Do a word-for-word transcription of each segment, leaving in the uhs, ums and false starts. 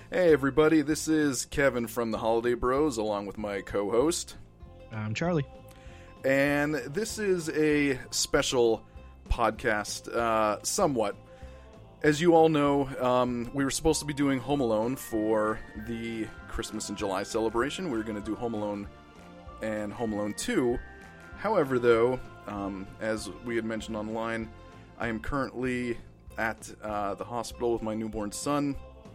Hey everybody, this is Kevin from the Holiday Bros along with my co-host. I'm Charlie. And this is a special podcast, uh, somewhat. As you all know, um, we were supposed to be doing Home Alone for the Christmas in July celebration. We were going to do Home Alone and Home Alone two. However, though, um, as we had mentioned online, I am currently at uh, the hospital with my newborn son.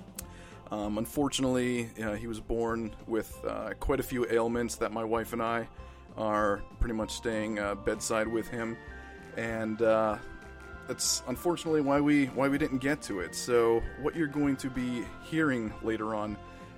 Um, unfortunately, uh, he was born with uh, quite a few ailments that my wife and I are pretty much staying uh, bedside with him, and uh, that's unfortunately why we why we didn't get to it. So what you're going to be hearing later on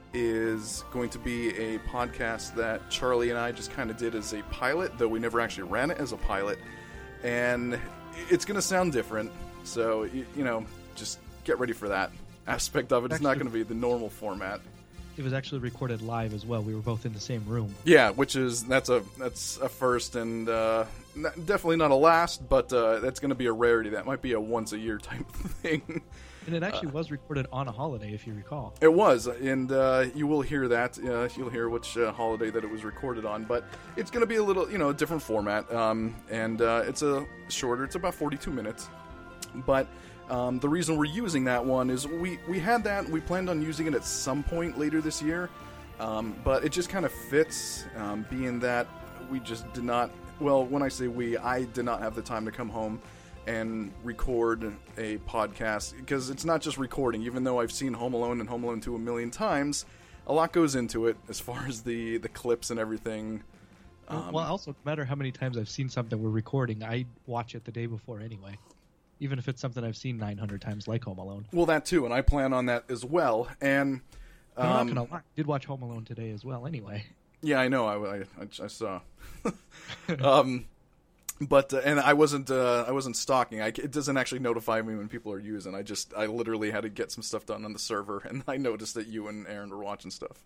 is going to be a podcast that Charlie and I just kind of did as a pilot, though we never actually ran it as a pilot, and it's going to sound different. So you, you know, just get ready for that aspect of it. It's not going to be the normal format. It was actually recorded live as well. We were both in the same room. Yeah, which is that's a that's a first and uh, n- definitely not a last, but uh, that's going to be a rarity. That might be a once a year type thing. And it actually uh, was recorded on a holiday, if you recall. It was, and uh, you will hear that. Uh, you'll hear which uh, holiday that it was recorded on, but it's going to be a little, you know, a different format, um, and uh, it's a shorter. It's about forty-two minutes, but. Um, the reason we're using that one is we, we had that, we planned on using it at some point later this year, um, but it just kind of fits, um, being that we just did not, well, when I say we, I did not have the time to come home and record a podcast, because it's not just recording. Even though I've seen Home Alone and Home Alone two a million times, a lot goes into it as far as the, the clips and everything. Um, well, also, no matter how many times I've seen something we're recording, I watch it the day before anyway. Even if it's something I've seen nine hundred times, like Home Alone. Well, that too, and I plan on that as well. And um, I'm not gonna lie, I did watch Home Alone today as well. Anyway. Yeah, I know. I, I, I saw. um, but uh, and I wasn't uh, I wasn't stalking. I, it doesn't actually notify me when people are using. I just I literally had to get some stuff done on the server, and I noticed that you and Aaron were watching stuff.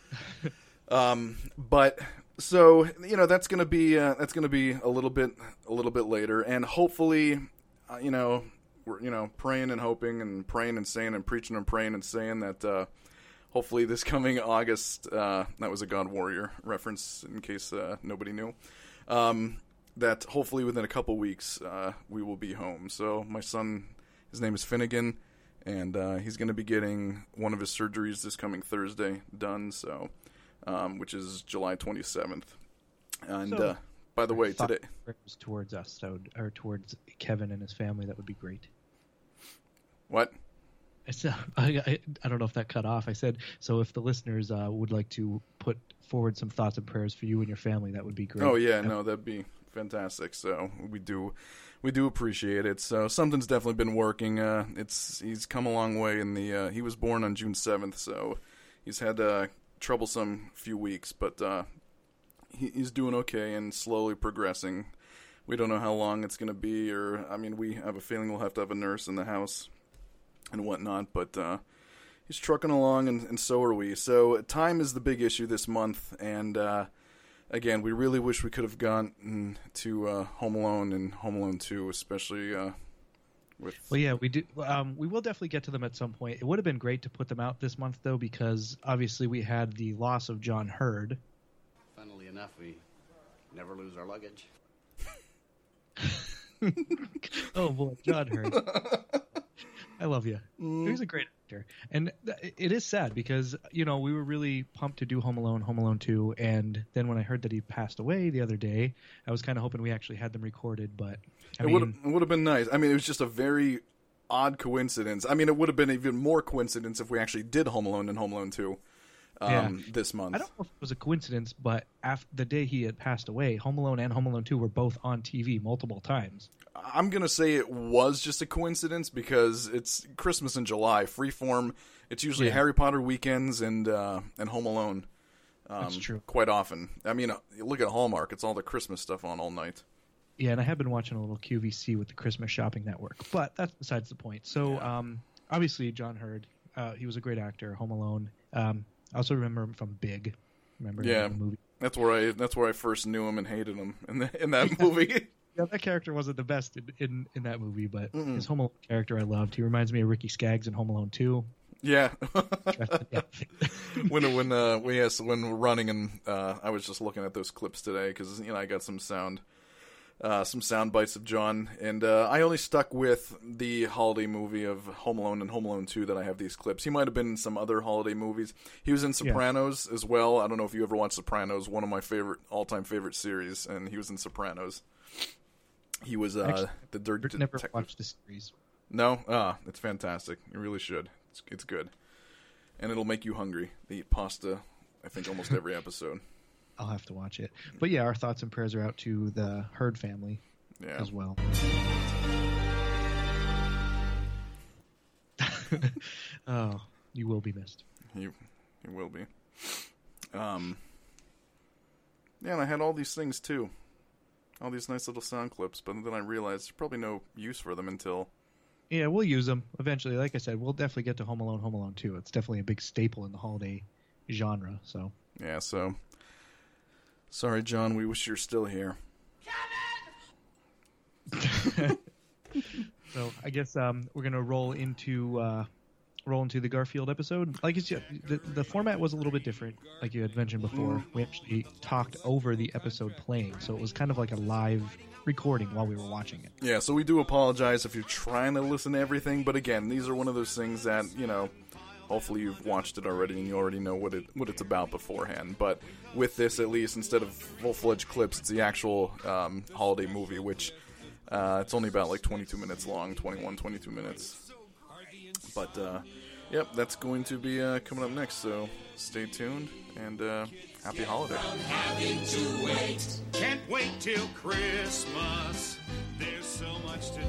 um, but so you know that's gonna be uh, that's gonna be a little bit a little bit later, and hopefully. Uh, you know, we're you know praying and hoping and praying and saying and preaching and praying and saying that uh, hopefully this coming August, uh, that was a God Warrior reference in case uh, nobody knew, um, that hopefully within a couple weeks uh, we will be home. So my son, his name is Finnegan, and uh, he's going to be getting one of his surgeries this coming Thursday done. So, um, which is July twenty-seventh, and. So- uh, By the way, today towards us, so, or towards Kevin and his family, that would be great. What? I said, I, I, I don't know if that cut off. I said, so if the listeners uh, would like to put forward some thoughts and prayers for you and your family, that would be great. Oh yeah, no, that'd be fantastic. So we do, we do appreciate it. So something's definitely been working. Uh, it's he's come a long way in the. Uh, he was born on June seventh, so he's had a troublesome few weeks, but. Uh, He's doing okay and slowly progressing. We don't know how long it's going to be, or, I mean, we have a feeling we'll have to have a nurse in the house and whatnot, but uh, he's trucking along, and, and so are we. So time is the big issue this month, and uh, again, we really wish we could have gone to uh, Home Alone and Home Alone two, especially uh, with... Well, yeah, we do. Um, we will definitely get to them at some point. It would have been great to put them out this month, though, because obviously we had the loss of John Hurd. Funnily enough, we never lose our luggage. Oh boy, John Hurd. I love you. Mm. He's a great actor. And th- it is sad because, you know, we were really pumped to do Home Alone, Home Alone two, and then when I heard that he passed away the other day, I was kind of hoping we actually had them recorded, but I it mean... It would have been nice. I mean, it was just a very odd coincidence. I mean, it would have been even more coincidence if we actually did Home Alone and Home Alone two. Um, yeah. This month. I don't know if it was a coincidence, but after the day he had passed away, Home Alone and Home Alone two were both on T V multiple times. I'm going to say it was just a coincidence because it's Christmas in July. Freeform, it's usually yeah. Harry Potter weekends and uh, and Home Alone. Um, That's true. Quite often. I mean, you look at Hallmark, it's all the Christmas stuff on all night. Yeah, and I have been watching a little Q V C with the Christmas Shopping Network, but that's besides the point. So, yeah. um, obviously, John Hurd, uh, he was a great actor, Home Alone. Um, I also remember him from Big. Remember yeah, him in the movie? That's where I that's where I first knew him and hated him in the, in that movie. Yeah, that character wasn't the best in, in, in that movie, but Mm-mm. his Home Alone character I loved. He reminds me of Ricky Skaggs in Home Alone two. Yeah. yeah. when when uh we yes when we're running and uh I was just looking at those clips today because you know I got some sound uh some sound bites of John, and uh I only stuck with the holiday movie of Home Alone and Home Alone two that I have these clips. He might have been in some other holiday movies. He was in Sopranos yeah. as well. I don't know if you ever watched Sopranos, one of my favorite all-time favorite series, and he was in Sopranos. He was uh Actually, the dirt never detective. watched the series. No? Ah, it's fantastic. You really should. It's, it's good. And it'll make you hungry. They eat pasta, I think, almost every episode. I'll have to watch it. But yeah, our thoughts and prayers are out to the Hurd family yeah. as well. Oh, you will be missed. You, you will be. Um, yeah, and I had all these things, too. All these nice little sound clips, but then I realized there's probably no use for them until... Yeah, we'll use them eventually. Like I said, we'll definitely get to Home Alone, Home Alone two. It's definitely a big staple in the holiday genre. So yeah, so sorry, John. We wish you're still here. So I guess um, we're gonna roll into uh, roll into the Garfield episode. Like it's the the format was a little bit different, like you had mentioned before. We actually talked over the episode playing, so it was kind of like a live recording while we were watching it. Yeah, so we do apologize if you're trying to listen to everything, but again, these are one of those things that, you know, hopefully you've watched it already and you already know what it what it's about beforehand. But with this, at least, instead of full-fledged clips, it's the actual um, holiday movie, which uh, it's only about like twenty-two minutes long, twenty-one, twenty-two minutes. But, uh, yep, that's going to be uh, coming up next, so stay tuned, and uh, happy holiday. Having to wait. Can't wait till Christmas. There's so much to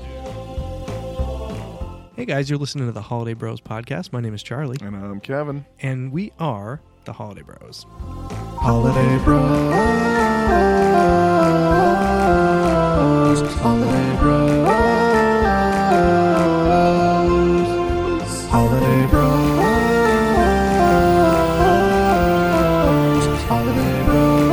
do. Hey guys, you're listening to the Holiday Bros podcast. My name is Charlie. And I'm Kevin. And we are the Holiday Bros. Holiday Bros. Holiday Bros. Holiday Bros. Holiday Bros.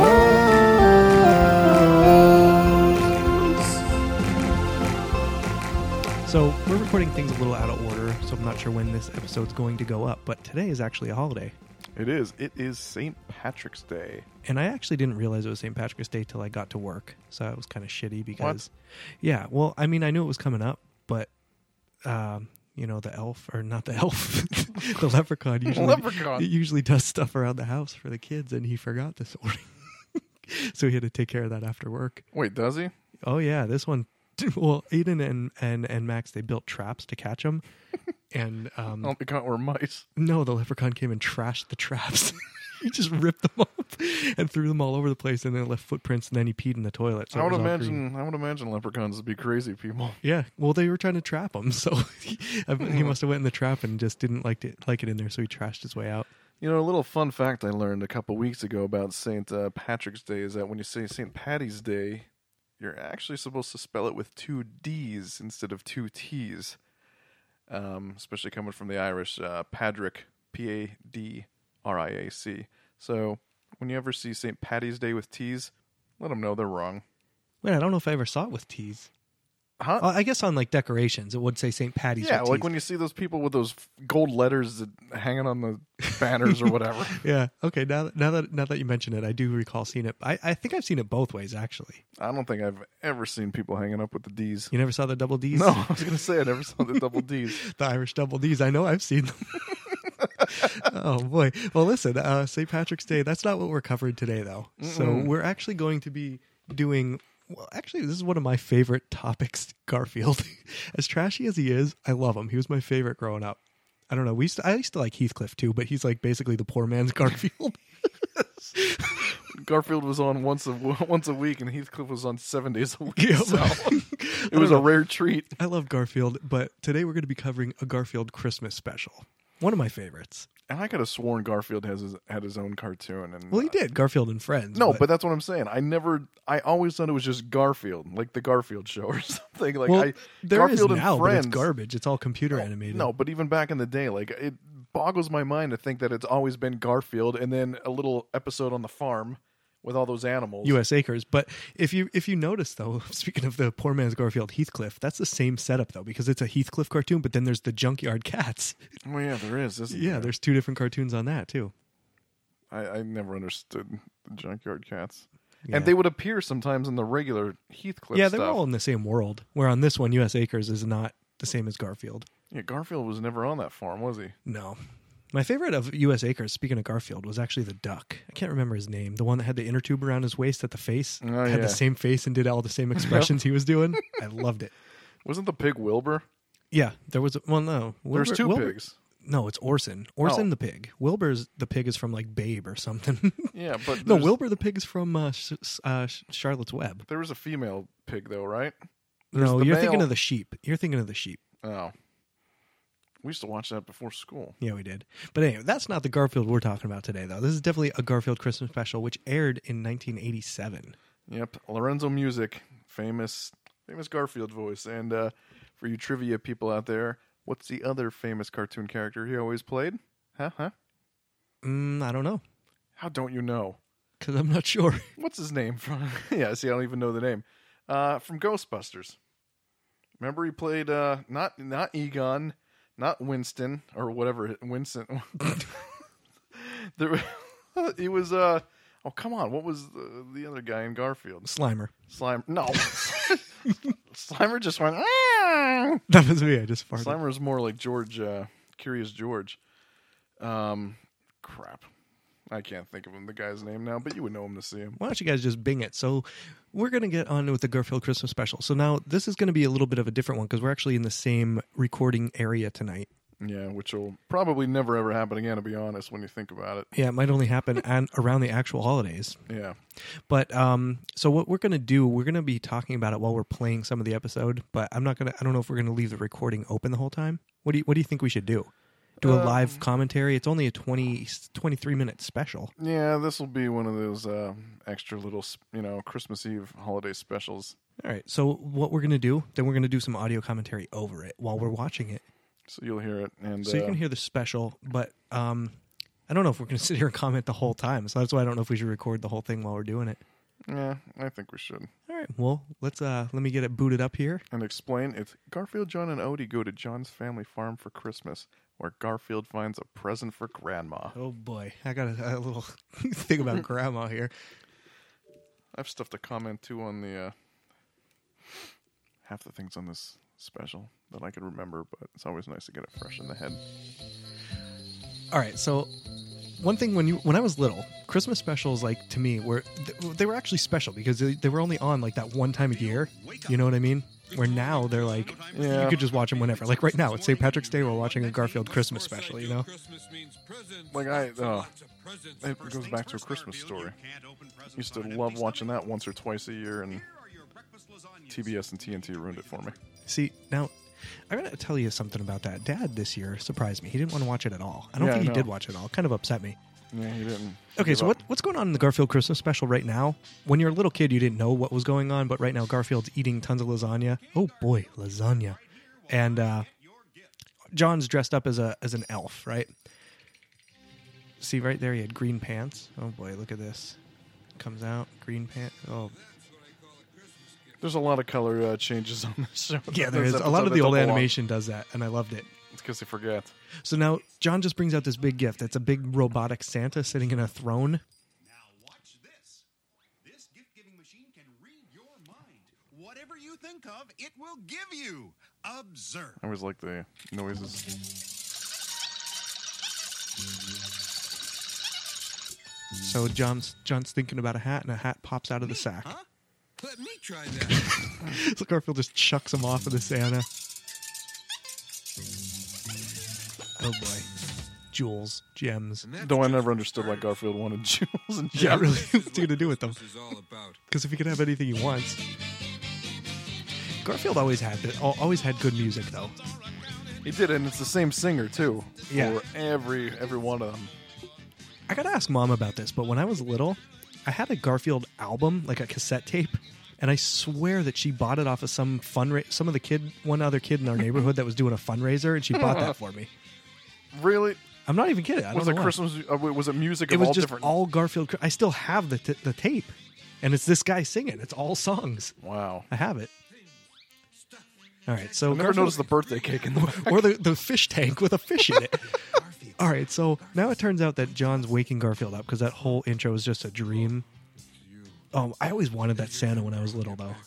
So we're recording things a little out of order, so I'm not sure when this episode's going to go up, but today is actually a holiday. It is. It is Saint Patrick's Day. And I actually didn't realize it was Saint Patrick's Day till I got to work, so it was kind of shitty because... What? Yeah, well, I mean, I knew it was coming up, but, um, you know, the elf, or not the elf, the leprechaun usually, Leprechaun. usually does stuff around the house for the kids, and he forgot this morning. So he had to take care of that after work. Wait, does he? Oh, yeah, this one... Well, Aiden and, and, and Max, they built traps to catch him. And um, Oh, they caught were mice. no, the leprechaun came and trashed the traps. He just ripped them up and threw them all over the place, and then left footprints, and then he peed in the toilet. So I it would was all imagine. green. I would imagine leprechauns would be crazy people. Yeah, well, they were trying to trap him, so he, he must have went in the trap and just didn't like it like it in there, so he trashed his way out. You know, a little fun fact I learned a couple weeks ago about Saint uh, Patrick's Day is that when you say Saint Paddy's Day, you're actually supposed to spell it with two D's instead of two T's. Um, especially coming from the Irish, uh, Padrick, P A D R I A C. So when you ever see Saint Paddy's Day with T's, let them know they're wrong. Wait, I don't know if I ever saw it with T's. Huh? Well, I guess on like decorations, it would say Saint Patty's. Yeah, with like T's. when you see those people with those gold letters that hanging on the banners or whatever. Yeah. Okay. Now, that- now that now that you mention it, I do recall seeing it. I, I think I've seen it both ways actually. I don't think I've ever seen people hanging up with the D's. You never saw the double D's? No, I was going to say I never saw the double D's. The Irish double D's. I know I've seen them. Oh boy. Well, listen, uh, Saint Patrick's Day. That's not what we're covering today, though. Mm-mm. So we're actually going to be doing. Well, actually, this is one of my favorite topics, Garfield. As trashy as he is, I love him. He was my favorite growing up. I don't know. We used to, I used to like Heathcliff too, but he's like basically the poor man's Garfield. Garfield was on once a once a week, and Heathcliff was on seven days a week. Yeah, So it was a rare treat. I love Garfield, but today we're going to be covering a Garfield Christmas special. One of my favorites. And I could have sworn Garfield has his, had his own cartoon. And Well, he did. Garfield and Friends. No, but, that's what I'm saying. I never. I always thought it was just Garfield, like the Garfield Show or something. Like well, I, there Garfield is now, and but Friends. it's garbage. It's all computer No, animated. No, but even back in the day, like it boggles my mind to think that it's always been Garfield, and then a little episode on the farm with all those animals. U S Acres. But if you if you notice, though, speaking of the poor man's Garfield, Heathcliff, that's the same setup, though, because it's a Heathcliff cartoon, but then there's the Junkyard Cats. Oh, yeah, there is, isn't Yeah, there? there's two different cartoons on that, too. I, I never understood the Junkyard Cats. Yeah. And they would appear sometimes in the regular Heathcliff Yeah, stuff. they're all in the same world, where on this one, U S Acres is not the same as Garfield. Yeah, Garfield was never on that farm, was he? No. My favorite of U S Acres, speaking of Garfield, was actually the duck. I can't remember his name. The one that had the inner tube around his waist at the face. Oh, had yeah. the same face and did all the same expressions he was doing. I loved it. Wasn't the pig Wilbur? Yeah, there was... A, well, no. Wilbur, There's two Wilbur, pigs. No, it's Orson. Orson Oh. the pig. Wilbur's the pig is from, like, Babe or something. Yeah, but No, there's- Wilbur the pig is from uh, Sh- uh, Charlotte's Web. there was a female pig, though, right? There's No, the you're male- thinking of the sheep. You're thinking of the sheep. Oh. We used to watch that before school. Yeah, we did. But anyway, that's not the Garfield we're talking about today, though. This is definitely a Garfield Christmas special, which aired in nineteen eighty-seven. Yep, Lorenzo Music, famous famous Garfield voice. And uh, for you trivia people out there, what's the other famous cartoon character he always played? Huh? Huh? Mm, I don't know, How don't you know? because I'm not sure. What's his name from? Yeah, see, I don't even know the name. Uh, from Ghostbusters. Remember, he played uh, not not Egon, not Winston or whatever. Winston. there, he was. Uh, oh, come on! What was the, the other guy in Garfield? Slimer. Slime. No. Slimer just went. "Ah!" That was me. I just farted. Slimer is more like George, uh, Curious George. Um, crap. I can't think of him, the guy's name now, but you would know him to see him. Why don't you guys just Bing it? So we're going to get on with the Garfield Christmas special. So now this is going to be a little bit of a different one because we're actually in the same recording area tonight. Yeah, which will probably never ever happen again, to be honest, when you think about it. Yeah, it might only happen an, around the actual holidays. Yeah. But um, so what we're going to do, we're going to be talking about it while we're playing some of the episode. But I'm not going to. I don't know if we're going to leave the recording open the whole time. What do you What do you think we should do? Do a Um, live commentary? It's only a twenty, twenty-three minute special. Yeah, this will be one of those uh, extra little, you know, Christmas Eve holiday specials. All right. So what we're going to do? Then we're going to do some audio commentary over it while we're watching it, So you'll hear it. And so you uh, can hear the special. But um, I don't know if we're going to sit here and comment the whole time. So that's why I don't know if we should record the whole thing while we're doing it. Yeah, I think we should. All right. Well, let's uh, let me get it booted up here. And explain, it's Garfield, John, and Odie go to John's family farm for Christmas, where Garfield finds a present for Grandma. Oh boy, I got a, a little thing about Grandma here. I have stuff to comment, too, on the... Uh, half the things on this special that I could remember, but it's always nice to get it fresh in the head. All right, so one thing when you when I was little, Christmas specials, like, to me, were they were actually special because they, they were only on like that one time a year. You know what I mean? Where now they're like, Yeah. you could just watch them whenever. Like right now, it's Saint Patrick's Day, we're watching a Garfield Christmas special. You know? Like, I... Uh, it goes back to A Christmas Story. Used to love watching that once or twice a year, and T B S and T N T ruined it for me. See, now I gotta tell you something about that. Dad this year surprised me. He didn't want to watch it at all. I don't Yeah, think I he know. did watch it all. Kind of upset me. Yeah, he didn't. Okay, give so up. what, what's going on in the Garfield Christmas special right now? When you're a little kid, you didn't know what was going on, but right now Garfield's eating tons of lasagna. Oh boy, lasagna. And uh, John's dressed up as a as an elf, right? See right there, he had green pants. Oh boy, look at this. Comes out, green pants. Oh, There's a lot of color uh, changes on this show. yeah, there This is. A lot episode of the that old don't belong. animation does that, and I loved it. It's because they forget. So now John just brings out this big gift. It's a big robotic Santa sitting in a throne. Now watch this. This gift-giving machine can read your mind. Whatever you think of, it will give you. Observe. I always like the noises. So John's John's thinking about a hat, and a hat pops out of the sack. Huh? Let me try that. So Garfield just chucks him off of the Santa. Oh boy. Jewels, gems. Though I never understood why Garfield wanted jewels and Yeah, gems. really. What's he gonna do with them? is all about. Because if he could have anything he wants. Garfield always had the, al- always had good music though. He did, and it's the same singer too. Yeah. For every every one of them. I gotta ask Mom about this, but when I was little, I had a Garfield album, like a cassette tape, and I swear that she bought it off of some fundraiser. Some of the kid, one other kid in our neighborhood that was doing a fundraiser, and she bought that for me. Really? I'm not even kidding. I don't Was know it why. Christmas? Uh, was it music It of was all just different? all Garfield. I still have the t- the tape, and it's this guy singing. It's all songs. Wow. I have it. All right, so I never Garfield- noticed the birthday cake in the back. or the, the fish tank with a fish in it. All right, so now it turns out that John's waking Garfield up because that whole intro was just a dream. Oh, I always wanted that Santa when I was little, though.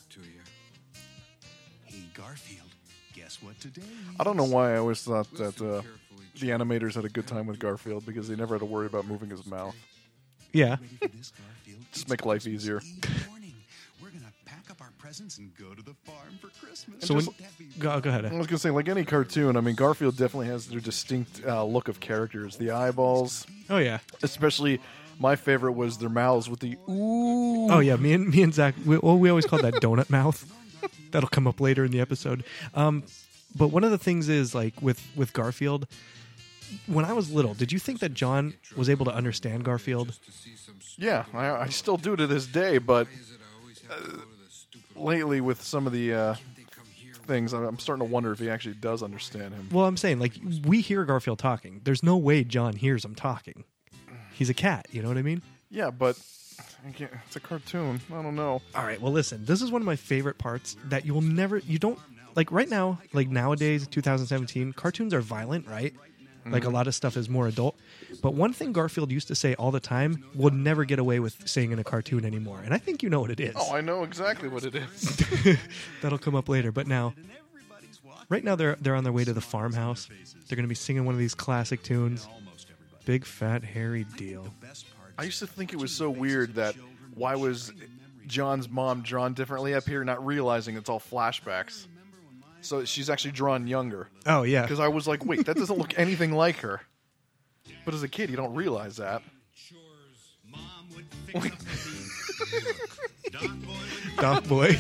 Hey, Garfield, guess what today is? I don't know why I always thought that uh, the animators had a good time with Garfield because they never had to worry about moving his mouth. Yeah. Ready for this, Garfield? Just It's make life Christmas easier. Eve morning. We're gonna pack up our presents and go to the farm for Christmas. So when, Won't that be go, go ahead. I was gonna say, like any cartoon, I mean, Garfield definitely has their distinct uh, look of characters. The eyeballs, Oh yeah. especially. My favorite was their mouths with the ooh. Oh yeah. Me and me and Zach. We, well, we always call that donut mouth. That'll come up later in the episode. Um, but one of the things is like with with Garfield. When I was little, did you think that John was able to understand Garfield? Yeah, I, I still do to this day, but uh, lately with some of the uh, things, I'm I'm starting to wonder if he actually does understand him. Well, I'm saying like we hear Garfield talking. There's no way John hears him talking. He's a cat. You know what I mean? Yeah, but I can't, it's a cartoon. I don't know. All right. Well, listen. This is one of my favorite parts that you'll never. You don't like right now. Like nowadays, twenty seventeen, cartoons are violent, right? Like a lot of stuff is more adult. But one thing Garfield used to say all the time will never get away with saying in a cartoon anymore. And I think you know what it is. Oh, I know exactly what it is. That'll come up later. But now, right now they're they're on their way to the farmhouse. They're going to be singing one of these classic tunes. Big fat hairy deal. I used to think it was so weird that why was John's mom drawn differently up here, not realizing it's all flashbacks. So she's actually drawn younger. Oh yeah. Because I was like, wait, that doesn't look anything like her. But as a kid, you don't realize that. Mom would fix up the Doc Boy would Doc boy.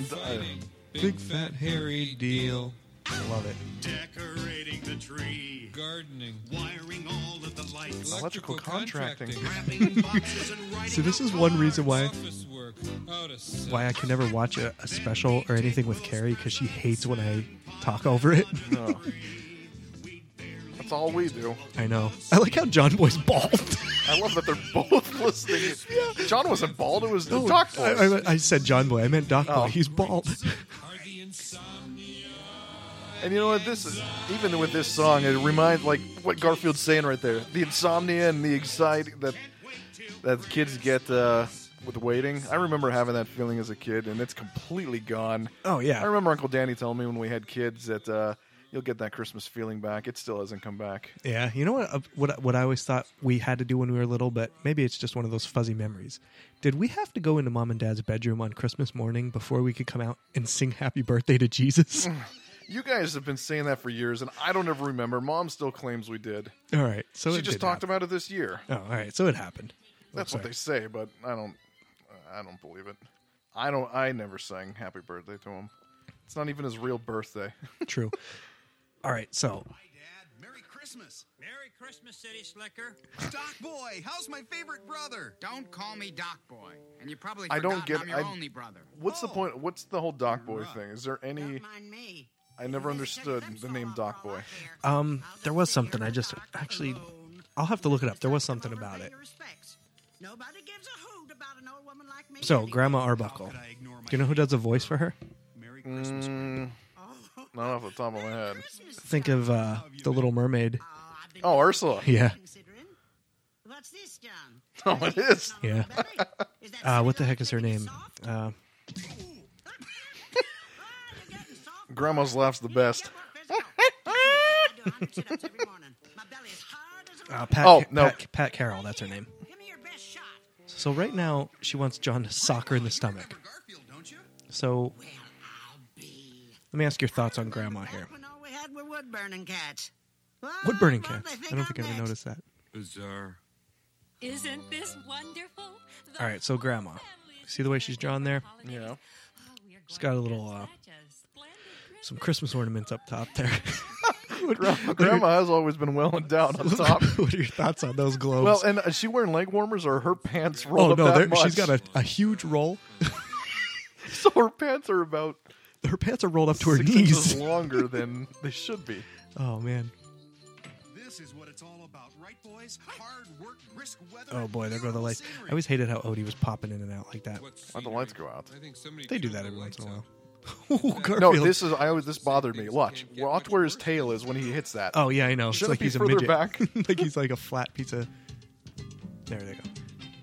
Big fat hairy deal. I love it. decorating the tree, Gardening. wiring all of the lights, Electrical contracting. wrapping boxes and writing. So this out is one reason why Office work. Out of sight. why I can never watch a, a special or anything with Carrie because she hates when I talk over it. No. That's all we do. I know. I like how John Boy's bald. I love that they're both listening. John wasn't bald. It was the No, Doc Boy. I, I, I said John Boy. I meant Doc Oh. Boy. He's bald. Are the insomnia. And you know what? This is even with this song, it reminds like what Garfield's saying right there: the insomnia and the anxiety that that kids get uh, with waiting. I remember having that feeling as a kid, and it's completely gone. Oh I yeah. remember Uncle Danny telling me when we had kids that uh, you'll get that Christmas feeling back. It still hasn't come back. Yeah. You know what? Uh, what what I always thought we had to do when we were little, but maybe it's just one of those fuzzy memories. Did we have to go into Mom and Dad's bedroom on Christmas morning before we could come out and sing Happy Birthday to Jesus? You guys have been saying that for years, and I don't ever remember. Mom still claims we did. All right. So She it just did talked happen. about it this year. Oh, all right. So it happened. That's Oh, what they say, but I don't. I don't believe it. I don't. I never sang "Happy Birthday" to him. It's not even his real birthday. True. All right. So Hi, Dad. Merry Christmas. Merry Christmas, City Slicker. Doc Boy, how's my favorite brother? Don't call me Doc Boy. And you probably I forgot don't get- I'm your I- only brother. What's the Oh. point? What's the whole Doc Boy thing? Is there any? Don't mind me. I never understood the name Doc Boy. Um, there was something. I just actually, I'll have to look it up. There was something about it. Nobody gives a hoot about an old woman like me. So, Grandma Arbuckle. Could I ignore my Do you know who does a voice for her? Merry Christmas? Mm, not off the top of my head. Think of uh, the Little Mermaid. Oh, Ursula. Yeah. Considering. What's this, John? Oh, it is. Yeah. Is that Uh, what the cinnamon heck is her making name? soft? Uh, Ah, you're getting soft. Grandma's laughs the best. Get more physical. I do one hundred sit-ups every morning. My belly is hard as a uh, rock. Pat, Oh, no. Pat, Pat Carroll. That's her name. Give me your best shot. So right now she wants John to sock her in the stomach. Remember Garfield, don't you? So Well, I'll be. let me ask your thoughts on Grandma here. When all we had were wood burning cats. Well, Wood burning what cats. they I don't think I I'm ever next. noticed that. Bizarre. Isn't this wonderful? The All right, so whole Grandma. family is See the way she's drawn there? holidays. Yeah. Oh, we are She's going got a to little, have uh, such a splendid Some Christmas ornaments up top there. Grandma, Grandma has always been well endowed on top. What are your thoughts on those globes? Well, and is she wearing leg warmers or her pants rolled oh up no, that there- much? she's got a, a huge roll. So her pants are about Her pants are rolled up to her six knees. inches longer than they should be. Oh man. This This is what it's all about, right, boys? Hard work, brisk weather. Oh boy, there go the beautiful lights. scenery. I always hated how Odie was popping in and out like that. Why'd the lights go out? I think somebody They do turned that the every once in a lights while. out. Ooh, Garfield. No, this is I always this bothered me. Watch, watch where his tail is when he hits that. Oh yeah, I know. It's Shouldn't like it be he's a further midget. back? Like he's like a flat piece of. There they go.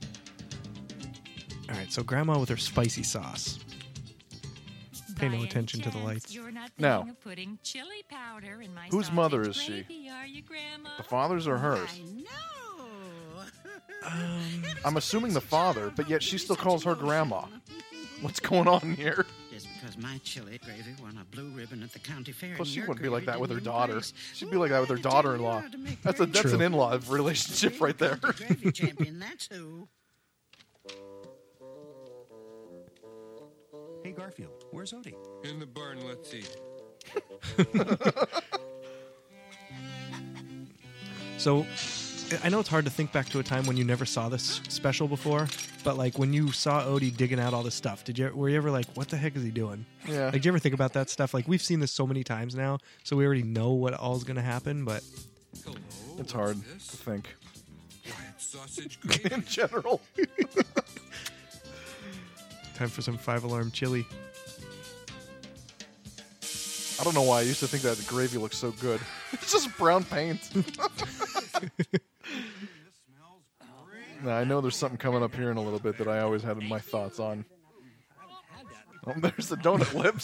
All right, so Grandma with her spicy sauce. Pay By no any attention to the chance, lights. You're not Now, thinking of putting chili powder in my whose sausage mother is she? gravy, are you, Grandma? The father's or hers? I know. Um, I'm assuming the father, but yet she still calls her grandma. What's going on here? Just because my chili gravy won a blue ribbon at the county fair. Plus, and she your wouldn't be like gravy that with her didn't daughter. embrace. She'd be like that with her Who am I to tell daughter-in-law. you how to make That's a gravy? that's an True. in-law relationship right there. Gravy champion, that's who. Hey, Garfield, where's Odie? In the barn, let's eat. So, I know it's hard to think back to a time when you never saw this special before, but like when you saw Odie digging out all this stuff, did you were you ever like, what the heck is he doing? Yeah. Like, did you ever think about that stuff? Like, we've seen this so many times now, so we already know what all's going to happen, but Hello. It's hard what's to this? think White sausage gravy. in general. time for some five-alarm chili. I don't know why I used to think that the gravy looks so good. It's just brown paint. Now, I know there's something coming up here in a little bit that I always had my thoughts on. Oh, there's the donut lips.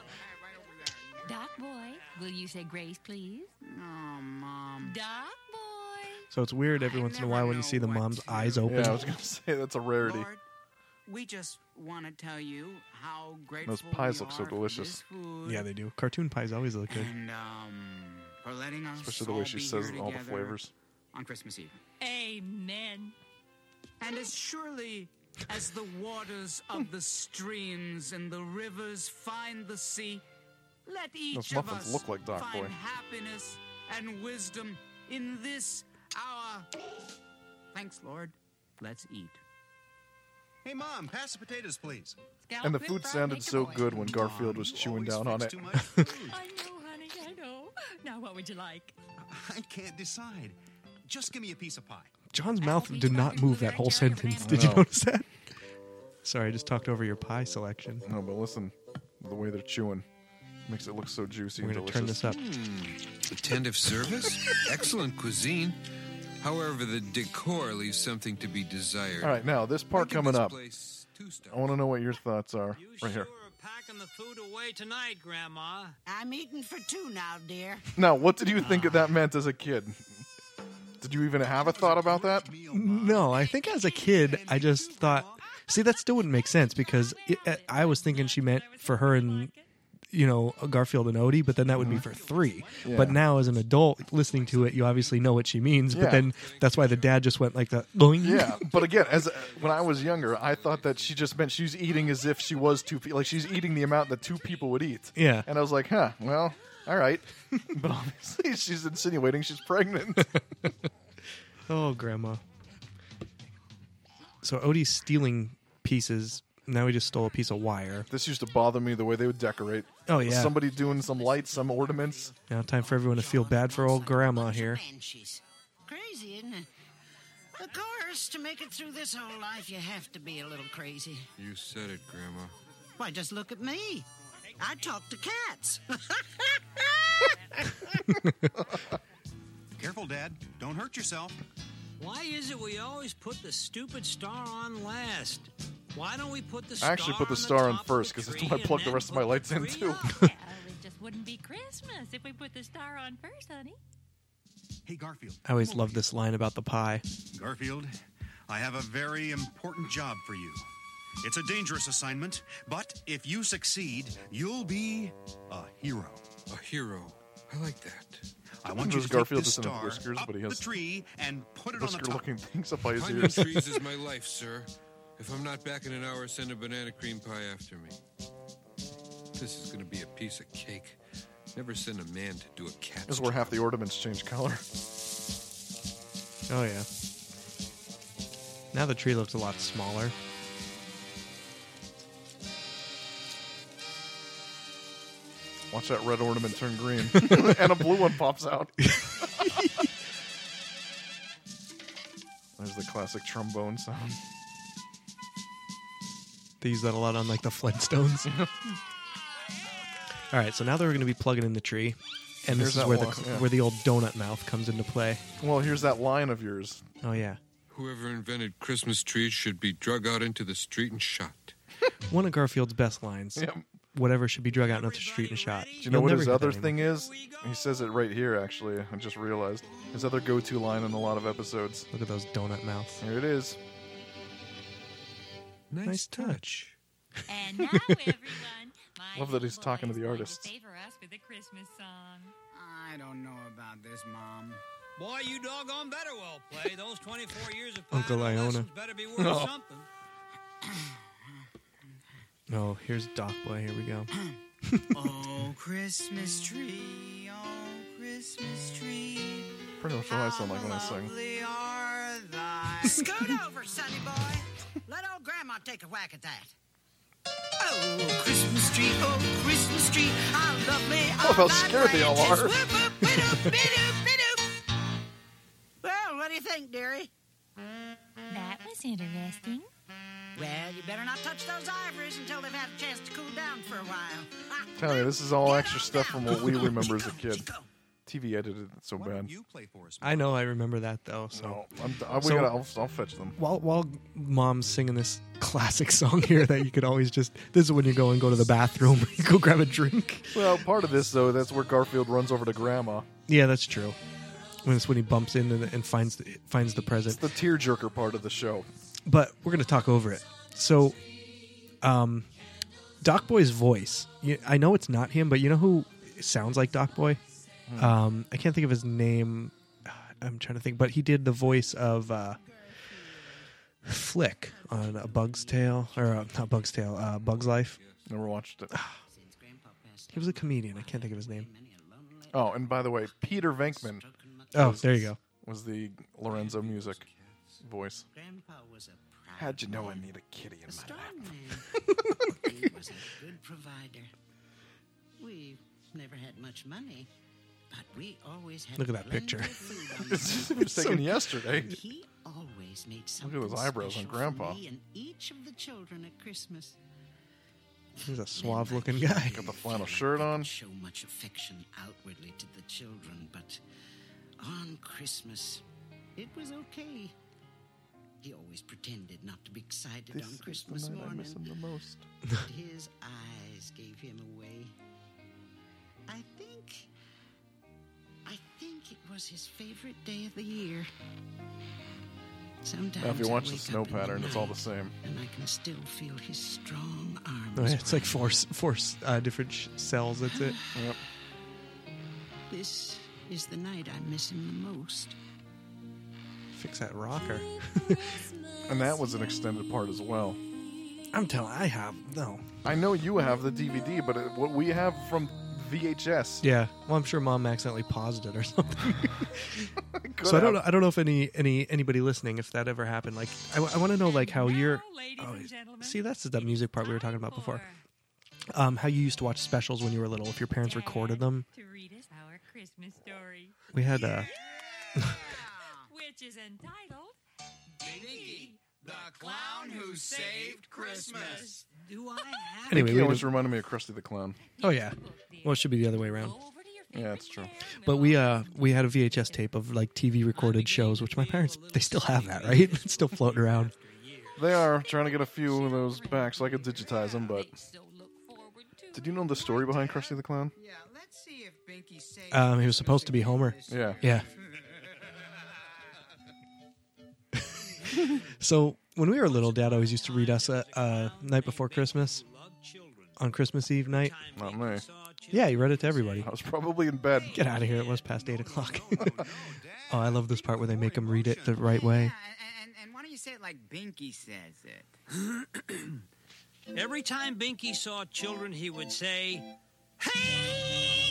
Doc boy, will you say grace, please? Oh, Mom. Doc boy. So it's weird every I once in a never while when you know see the what mom's to eyes do. open. Yeah, I was going to say that's a rarity. Lord, we just want to tell you how grateful Those pies we look so are for delicious. this food Yeah, they do. Cartoon pies always look good. and um, for letting us Especially the way all she be says here all the together flavors. on Christmas Eve. Amen. And as surely as the waters of the streams and the rivers find the sea, let each Those of muffins us look like Doc find Boy. happiness and wisdom in this our. Thanks, Lord. Let's eat. Hey, Mom, pass the potatoes, please. And the food sounded so good when Garfield was You chewing always down on fix it. Too much food. I know, honey, I know. Now, what would you like? I can't decide. Just give me a piece of pie. John's mouth did not move that whole sentence. Did I you know. notice that? Sorry, I just talked over your pie selection. No, but listen, the way they're chewing makes it look so juicy We're and going to turn delicious. this up. Attentive service, excellent cuisine. However, the decor leaves something to be desired. All right, now this part I give coming this up, place two stars. I want to know what your thoughts are. You Right sure here. are packing the food away tonight, Grandma. I'm eating for two now, dear. Now, what did you think that meant as a kid? Did you even have a thought about that? No, I think as a kid, I just thought. See, that still wouldn't make sense because it, I was thinking she meant for her and, you know, Garfield and Odie, but then that would be for three. Yeah. But now, as an adult listening to it, you obviously know what she means. Yeah. But then that's why the dad just went like that. Going, Yeah, but again, as when I was younger, I thought that she just meant she was eating as if she was two people. Like she's eating the amount that two people would eat. Yeah. And I was like, huh, well, all right. But obviously, she's insinuating she's pregnant. Oh, Grandma. So Odie's stealing pieces. Now he just stole a piece of wire. This used to bother me the way they would decorate. Oh, yeah. Somebody doing some lights, some ornaments. Now time for everyone to feel bad for old Grandma here. Banshees. Crazy, isn't it? Of course, to make it through this whole life, you have to be a little crazy. You said it, Grandma. Why, just look at me. I talk to cats. Careful, Dad. Don't hurt yourself. Why is it we always put the stupid star on last? Why don't we put the I star actually put the on star on top of first the because that's tree when I plug and the then rest of my put lights the in tree too. up? Well, it just wouldn't be Christmas if we put the star on first, honey. Hey, Garfield. I always come over loved this line about the pie. here. Garfield, I have a very important job for you. It's a dangerous assignment, but if you succeed, you'll be a hero. A hero. I like that. I want you Does to Garfield take this doesn't have star whiskers, up but he the has tree and put it on the top. Whisker-looking things up by his Climbing ears. trees is my life, sir. If I'm not back in an hour, send a banana cream pie after me. This is going to be a piece of cake. Never send a man to do a cat's This is where job. half the ornaments change color. Oh, yeah. Now the tree looks a lot smaller. Watch that red ornament turn green, and a blue one pops out. There's the classic trombone sound. They use that a lot on like the Flintstones. All right, so now they're going to be plugging in the tree, and Here's this is that where one, the yeah. where the old donut mouth comes into play. Well, here's that line of yours. Oh yeah, Whoever invented Christmas trees should be drug out into the street and shot. one of Garfield's best lines. Yep. Whatever should be drug out into the street and shot. Do you know You'll what never his hear other that thing anymore. is? He says it right here, actually. I just realized. His other go-to line in a lot of episodes. Look at those donut mouths. Here it is. Nice touch. And now, everyone, my Love that he's little talking to boy the is going artists. favor us with a Christmas song. I don't know about this, Mom. Boy, you doggone better well play. Those twenty-four years of Uncle piano Iona. lessons better be worth Oh. something. Oh, here's Doc Boy. Here we go. Oh, Christmas tree, oh, Christmas tree. Pretty much what I sound like when I sing. Lovely are thy... Scoot over, sonny boy. Let old Grandma take a whack at that. Oh, Christmas tree, oh, Christmas tree, how lovely Oh, how scared they all are. Well, what do you think, dearie? That was interesting. Well, you better not touch those ivories until they've had a chance to cool down for a while. Tell you, this is all extra stuff from what we remember as a kid. T V edited it so Why bad. don't you play for us? I know I remember that though. So No, I'm, I, we So- gotta, I'll, I'll fetch them. while while Mom's singing this classic song here that you could always just this is when you go and go to the bathroom, you go grab a drink. Well, part of this, though, that's where Garfield runs over to Grandma. Yeah, that's true. When it's when he bumps in and, and finds the, finds the It's present. the tearjerker part of the show. But we're gonna talk over it. So, um, Doc Boy's voice. You, I know it's not him, but you know who sounds like Doc Boy? Um, I can't think of his name. I'm trying to think, but he did the voice of uh, Flick on A Bug's Tale, or uh, not Bug's Tale, uh, Bug's Life. Never watched it. He was a comedian. I can't think of his name. Oh, and by the way, Peter Venkman Oh, there you go. was the Lorenzo Music voice. Grandpa was a proud How'd you know I need a kitty in a my strong life? man. He was a good provider. We never had much money, but we always had Look at that plenty picture. of food on This the was table. taken yesterday. And he always made Look something at those eyebrows on special Grandpa. for me and each of the children at Christmas. He's a suave-looking guy. Got the flannel shirt on. Show much affection outwardly to the children, but on Christmas, it was okay. He always pretended not to be excited This on is Christmas the night I morning. miss him the most. But his eyes gave him away. I think, I think it was his favorite day of the year. Sometimes Now, if you I watch the wake snow up in the pattern, it's all the night same. and I can still feel his strong arms. Oh, yeah, it's like around four, four uh, different sh- cells. That's it. Yep. This is the night I miss him the most. Fix that rocker. And that was an extended part as well. I'm telling. I have no. I know you have the D V D, but it, what we have from V H S. Yeah. Well, I'm sure Mom accidentally paused it or something. could so I don't know. have. I don't know if any any anybody listening, if that ever happened. Like, I, I want to know like how And you're. now, ladies oh, and gentlemen, see, that's the music part we were talking about time before. for Um, how you used to watch specials when you were little. If your parents recorded them, to read us our Christmas story, we had uh which is entitled Binky, the clown who saved Christmas. Do I have Anyway, He we always had reminded me of Krusty the Clown. oh yeah. Well, it should be the other way around. Go over to your Yeah, favorite that's true. channel But we uh we had a V H S tape of like T V recorded shows, which my parents they still have that, right? It's still floating around. They are trying to get a few of those back so I could digitize them, but so look forward to. did you know the story behind Krusty the Clown? Yeah, let's see if Binky saved Um, he was supposed to be Homer. Yeah. Yeah. So when we were little, Dad always used to read us a, a night before Christmas on Christmas Eve night. Not me. Yeah, he read it to everybody. I was probably in bed. Get out of here! It was past eight o'clock. Oh, I love this part where they make him read it the right way. Yeah, and, and, and why don't you say it like Binky says it? Every time Binky saw children, he would say, "Hey,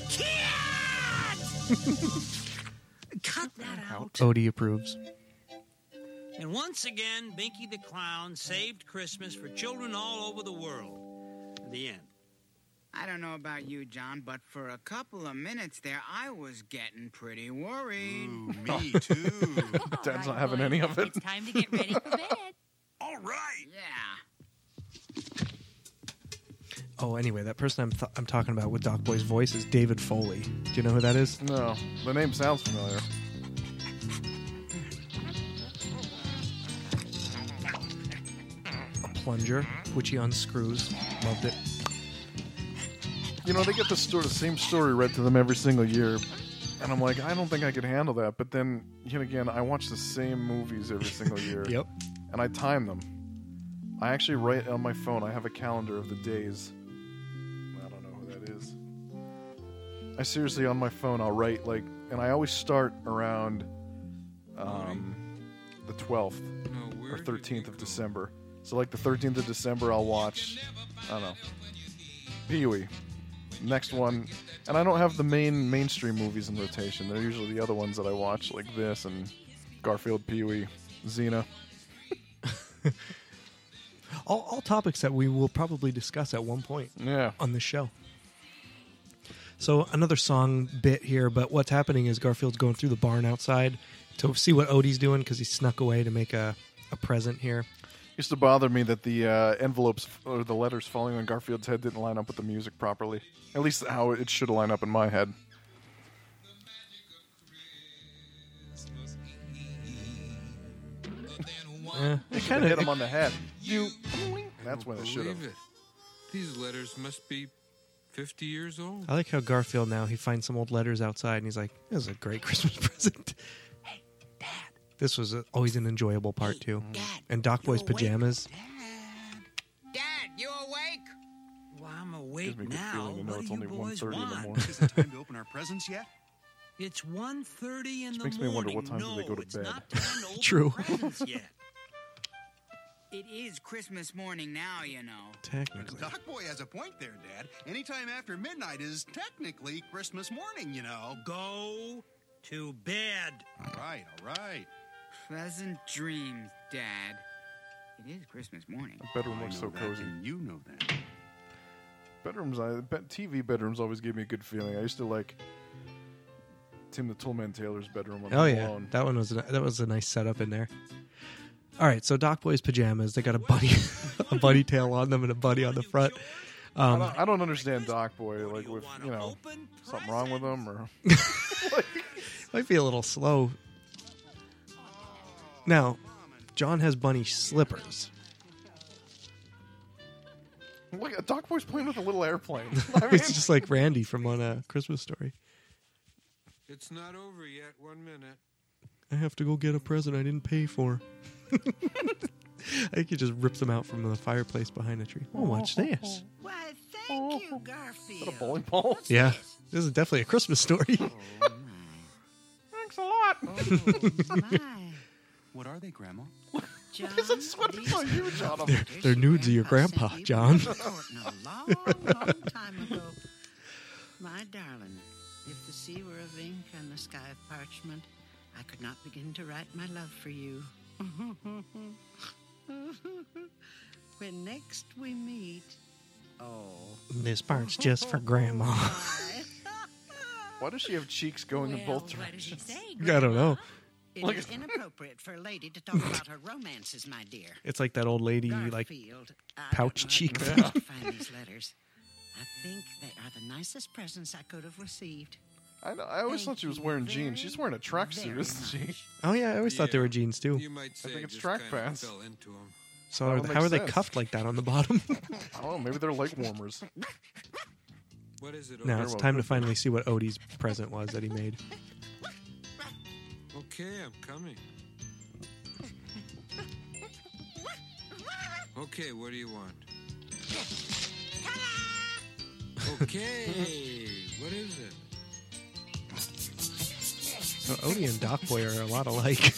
kids!" Cut that out. Odie approves. And once again, Binky the Clown saved Christmas for children all over the world. The end. I don't know about you, John, but for a couple of minutes there, I was getting pretty worried. Ooh, me too. Dad's not having any of it. It's time to get ready for bed. All right. Yeah. Oh, anyway, that person I'm th- I'm talking about with Doc Boy's voice is David Foley. Do you know who that is? No, the name sounds familiar. A plunger, which he unscrews. Loved it. You know, they get the story, the same story read to them every single year, and I'm like, I don't think I could handle that. But then, yet again, I watch the same movies every single year. Yep. And I time them. I actually write on my phone. I have a calendar of the days. I don't know who that is. I seriously, on my phone, I'll write, like, and I always start around um, the twelfth or thirteenth of December. So, like, the thirteenth of December, I'll watch, I don't know, Pee-wee. Next one, and I don't have the main mainstream movies in rotation. They're usually the other ones that I watch, like this and Garfield, Pee-wee, Xena. all, all topics that we will probably discuss at one point Yeah. on this show. So another song bit here, but what's happening is Garfield's going through the barn outside to see what Odie's doing because he snuck away to make a, a present here. Used to bother me that the uh, envelopes or the letters falling on Garfield's head didn't line up with the music properly. At least how it should line up in my head. Eh, it Should kind have hit of him on the head. You. That's I when don't it should have. believe it. These letters must be fifty years old. I like how Garfield now, he finds some old letters outside and he's like, this is a great Christmas present. Hey, Dad. This was a, always an enjoyable part, too. Dad, And Doc Boy's you awake? pajamas. Dad, you awake? Well, I'm Gives awake me a good now. feeling to know What it's do you only one boys thirty in the want? morning. Is it time to open our presents yet? It's one thirty in Which the makes me morning. wonder what time do no, they go to it's bed. not time to open True. presents yet. It is Christmas morning now, you know. Technically. Doc Boy has a point there, Dad. Anytime after midnight is technically Christmas morning, you know. Go to bed. All right, all right. Pleasant dreams, Dad. It is Christmas morning. The bedroom I looks know so that, cozy. and you know that. Bedrooms, I bet T V bedrooms always gave me a good feeling. I used to like Tim the Toolman Taylor's bedroom on Oh Home yeah, Alone. that one was a, that was a nice setup in there. All right, so Doc Boy's pajamas. They got a bunny, a bunny tail on them and a bunny on the front. I, Um, don't, I don't understand Doc Boy. Like with you know something wrong with him or might be a little slow. Now, John has bunny slippers. look, Doc Boy's playing with a little airplane. I mean, It's just like Randy from on a Christmas Story. It's not over yet. One minute. I have to go get a present I didn't pay for. I think he just rips them out from the fireplace behind the tree. Oh, watch this. Why, thank you, is Garfield. that a bowling ball? Yeah, this is definitely a Christmas story. Thanks a lot. Oh, my. What are they, Grandma? John, Is it sweating these so huge on him? They're, they're nudes of your grandpa, sent me John. from Thornton a long, long time ago. My darling, if the sea were of ink and the sky of parchment, I could not begin to write my love for you. When next we meet, oh, This part's just for Grandma. my. Why does she have cheeks going in Well, both what did he directions? say? I don't know. It is inappropriate for a lady to talk about her romances, my dear. It's like that old lady, like Garfield, I pouch don't know cheek how you thing. managed to find these letters. I think they are the nicest presents I could have received. I, know, I always Thank thought she was you wearing very, jeans. She's wearing a tracksuit, very isn't she? much. Oh yeah, I always thought they Yeah. were jeans too. You might say think it's just track kinda pants. Fell into 'em. So That are, would how make are they sense. cuffed like that on the bottom? I don't know. Maybe they're leg warmers. What is it? Now Odie? it's time to finally see what Odie's present was that he made. Okay, I'm coming. Okay, what do you want? Okay, what is it? So Odie and Doc Boy are a lot alike.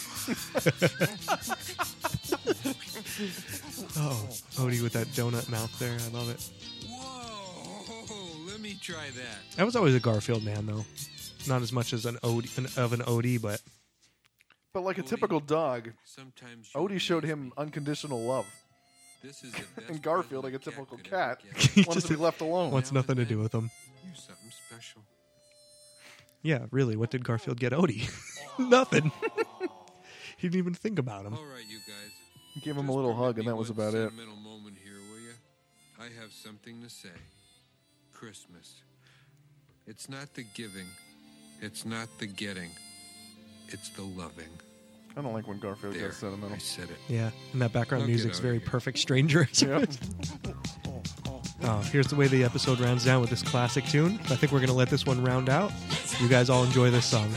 Oh, Odie with that donut mouth there. I love it. Whoa, let me try that. I was always a Garfield man, though. Not as much as an Odie, an, of an Odie, but But like a typical dog, Sometimes you Odie showed amaze him me. unconditional love. This is the best And Garfield, like a present typical could cat, ever get. wants to be left alone. Wants nothing to do with him. You're something special. Yeah, really. What did Garfield get Odie? Nothing. He didn't even think about him. All right, you guys. He gave him a Just little permit hug, and me that was one about it. sentimental moment here, will you? I have something to say. Christmas. It's not the giving. It's not the getting. It's the loving. I don't like when Garfield There, gets sentimental. I said it. Yeah, and that background Now get music's out of very here. Perfect Stranger. Yep. Oh, here's the way the episode rounds down with this classic tune. I think we're going to let this one round out. You guys all enjoy this song.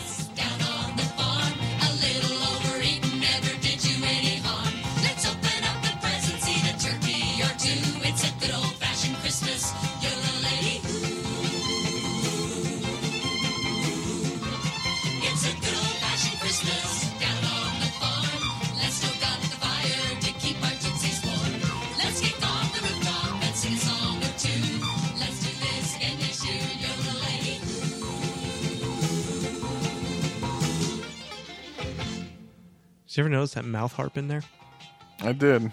Did you ever notice that mouth harp in there? I did.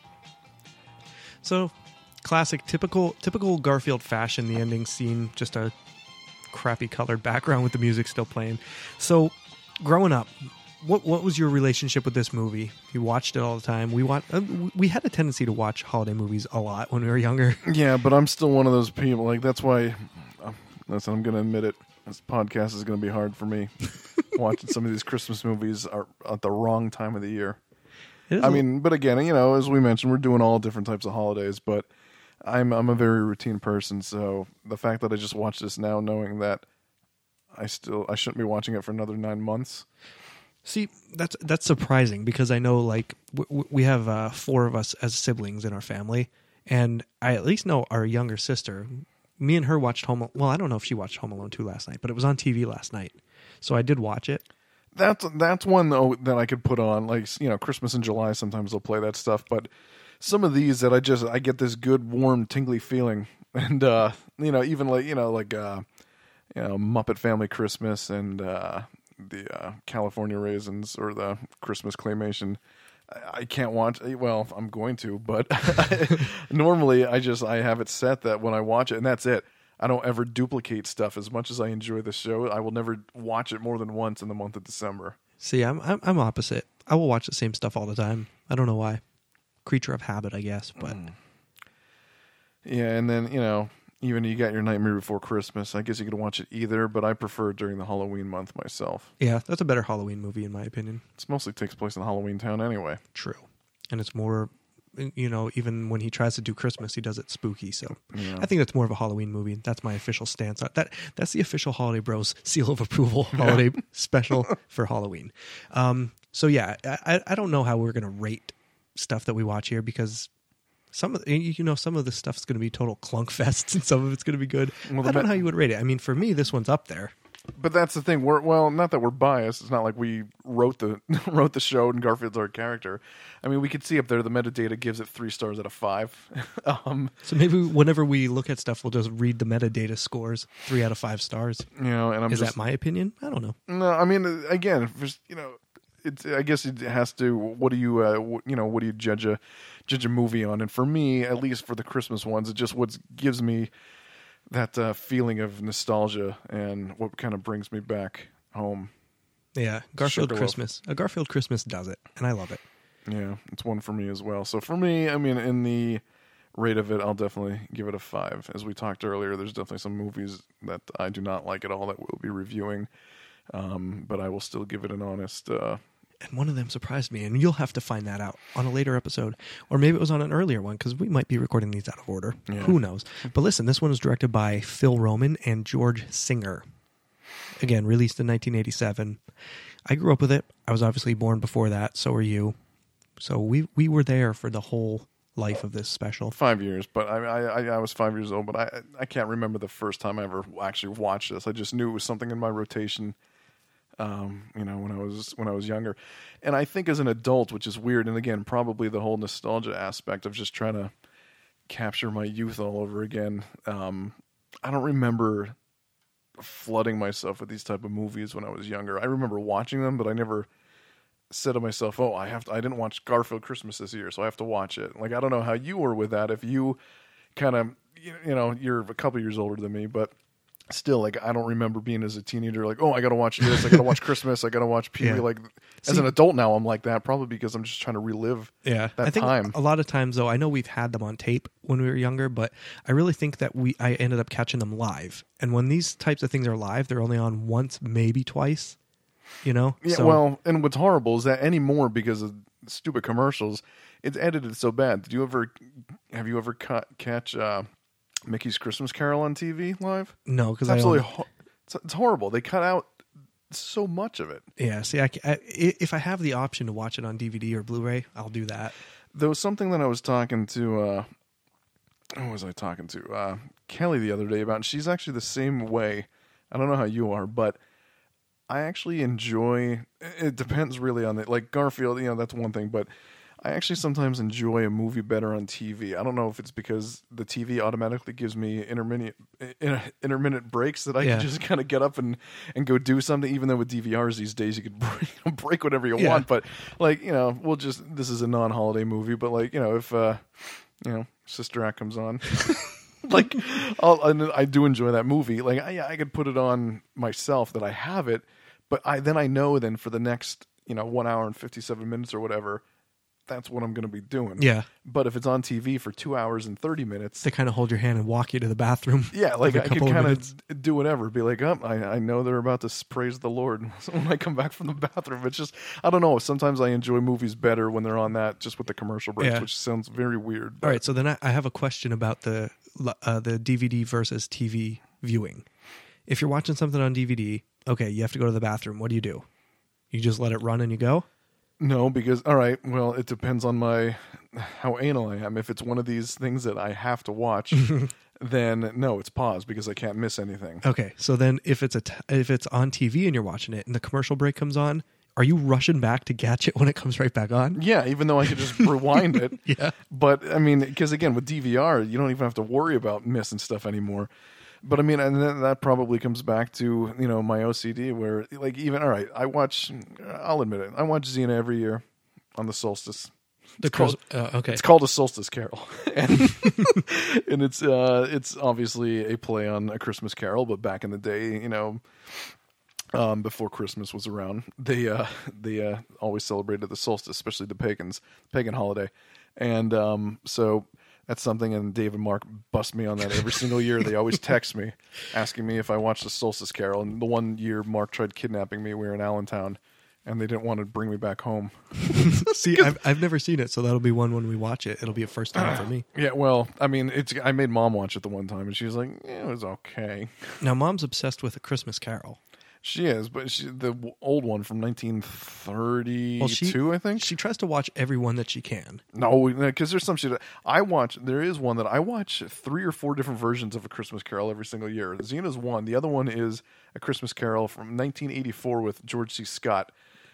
So, classic, typical, typical Garfield fashion. The ending scene, just a crappy colored background with the music still playing. So, growing up, what what was your relationship with this movie? You watched it all the time. We watch, uh, we had a tendency to watch holiday movies a lot when we were younger. Yeah, but I'm still one of those people. Like that's why. Uh, listen, I'm going to admit it. This podcast is going to be hard for me. Watching some of these Christmas movies are at the wrong time of the year. I mean, but again, you know, as we mentioned, we're doing all different types of holidays. But I'm I'm a very routine person, so the fact that I just watched this now, knowing that I still I shouldn't be watching it for another nine months. See, that's that's surprising because I know like w- we have uh, four of us as siblings in our family, and I at least know our younger sister. Me and her watched Home. Well, I don't know if she watched Home Alone two last night, but it was on T V last night, so I did watch it. That's that's one though that I could put on, like you know, Christmas in July. Sometimes they'll play that stuff, but some of these that I just I get this good, warm, tingly feeling, and uh, you know, even like you know, like uh, you know, Muppet Family Christmas and uh, the uh, California Raisins or the Christmas Claymation. I can't watch. Well, I'm going to, but normally I just I have it set that when I watch it, and that's it. I don't ever duplicate stuff. As much as I enjoy the show, I will never watch it more than once in the month of December. See, I'm I'm, I'm opposite. I will watch the same stuff all the time. I don't know why. Creature of habit, I guess. But mm. yeah, and then you know, even you got your Nightmare Before Christmas. I guess you could watch it either, but I prefer it during the Halloween month myself. Yeah, that's a better Halloween movie in my opinion. It mostly takes place in Halloween Town anyway. True, and it's more. You know, even when he tries to do Christmas, he does it spooky. So yeah. I think that's more of a Halloween movie. That's my official stance. That that's the official Holiday Bros seal of approval. Holiday yeah. special for Halloween. Um, so yeah, I I don't know how we're gonna rate stuff that we watch here because some of you know some of the stuff's gonna be total clunk fests and some of it's gonna be good. Well, I don't know how you would rate it. I mean, for me, this one's up there. But that's the thing. We're well, not that we're biased. It's not like we wrote the wrote the show and Garfield's our character. I mean, we could see up there the metadata gives it three stars out of five. um, so maybe whenever we look at stuff, we'll just read the metadata scores, three out of five stars. You know, and I'm is just, that my opinion? I don't know. No, I mean, again, just, you know, it's. I guess it has to. What do you, uh, what, you know, what do you judge a judge a movie on? And for me, at least for the Christmas ones, it just what gives me that uh, feeling of nostalgia and what kind of brings me back home. Yeah, Garfield Sugarloaf. Christmas. A Garfield Christmas does it, and I love it. Yeah, it's one for me as well. So for me, I mean, in the rate of it, I'll definitely give it a five. As we talked earlier, there's definitely some movies that I do not like at all that we'll be reviewing, um, but I will still give it an honest... Uh, and one of them surprised me, and you'll have to find that out on a later episode. Or maybe it was on an earlier one, because we might be recording these out of order. Yeah. Who knows? But listen, this one was directed by Phil Roman and George Singer. Again, released in nineteen eighty-seven. I grew up with it. I was obviously born before that, so were you. So we we were there for the whole life of this special. Five years, but I I, I was five years old, but I I can't remember the first time I ever actually watched this. I just knew it was something in my rotation. Um, you know, when I was when I was younger, and I think as an adult, which is weird, and again, probably the whole nostalgia aspect of just trying to capture my youth all over again. Um, I don't remember flooding myself with these type of movies when I was younger. I remember watching them, but I never said to myself, "Oh, I have to, I didn't watch Garfield Christmas this year, so I have to watch it." Like, I don't know how you were with that. If you kind of, you know, you're a couple years older than me, but still, like, I don't remember being as a teenager like, "Oh, I got to watch this. I got to watch Christmas. I got to watch Pee Wee." Yeah. Like, See, as an adult now, I'm like that probably because I'm just trying to relive Yeah, that I think time. a lot of times though, I know we've had them on tape when we were younger, but I really think that we I ended up catching them live. And when these types of things are live, they're only on once, maybe twice. You know? Yeah, So- well, and what's horrible is that anymore because of stupid commercials, it's edited so bad. Did you ever have you ever ca- catch uh, Mickey's Christmas Carol on T V live? No, because It's I absolutely own- ho- it's, it's horrible. They cut out so much of it. Yeah, see, I, ca- I, if I have the option to watch it on D V D or Blu-ray, I'll do that. There was something that I was talking to. Uh, who was I talking to? Uh, Kelly the other day about. And she's actually the same way. I don't know how you are, but I actually enjoy. It depends really on the like Garfield. You know, that's one thing, but I actually sometimes enjoy a movie better on T V. I don't know if it's because the T V automatically gives me intermittent inter, intermittent breaks that I Yeah. can just kind of get up and, and go do something. Even though with D V Rs these days you could break, break whatever you Yeah. want, but like you know, we'll just this is a non-holiday movie, but like you know, if uh, you know, Sister Act comes on. Like, I'll, and I do enjoy that movie. Like, I, I could put it on myself that I have it, but I then I know then for the next, you know, one hour and fifty-seven minutes or whatever, that's what I'm going to be doing. Yeah. But if it's on T V for two hours and thirty minutes, They kind of hold your hand and walk you to the bathroom. yeah, like every I could couple of kind minutes. of do whatever. Be like, oh, I, I know they're about to s- praise the Lord when I come back from the bathroom. It's just, I don't know. Sometimes I enjoy movies better when they're on that, just with the commercial breaks, Yeah. which sounds very weird. All right, so then I, I have a question about the uh, the D V D versus T V viewing. If you're watching something on D V D, okay, you have to go to the bathroom. What do you do? You just let it run and you go? No, because all right, well, it depends on my how anal I am. If it's one of these things that I have to watch, then no, it's paused because I can't miss anything. Okay, so then if it's a t- if it's on T V and you're watching it and the commercial break comes on, are you rushing back to catch it when it comes right back on? Yeah, even though I could just rewind it. Yeah. But I mean, because again, with D V R, you don't even have to worry about missing stuff anymore. But I mean, and then that probably comes back to, you know, my O C D where, like, even, all right, I watch, I'll admit it, I watch Xena every year on the solstice. The It's called, Chris- uh, okay. It's called A Solstice Carol. and and it's uh, it's obviously a play on A Christmas Carol, but back in the day, you know, um, before Christmas was around, they uh, they uh, always celebrated the solstice, especially the pagans, pagan holiday. And um, so that's something, and Dave and Mark bust me on that every single year. They always text me, asking me if I watched the Solstice Carol. And the one year Mark tried kidnapping me, we were in Allentown, and they didn't want to bring me back home. See, I've, I've never seen it, so that'll be one when we watch it. It'll be a first time for me. Yeah, well, I mean, it's. I made Mom watch it the one time, and she was like, yeah, "It was okay." Now, Mom's obsessed with A Christmas Carol. She is, but she, the w- old one from nineteen thirty-two, Well, she, I think. She tries to watch every one that she can. No, because there's some shit. that- I watch. There is one that I watch three or four different versions of A Christmas Carol every single year. Xena's one. The other one is A Christmas Carol from nineteen eighty-four with George C. Scott,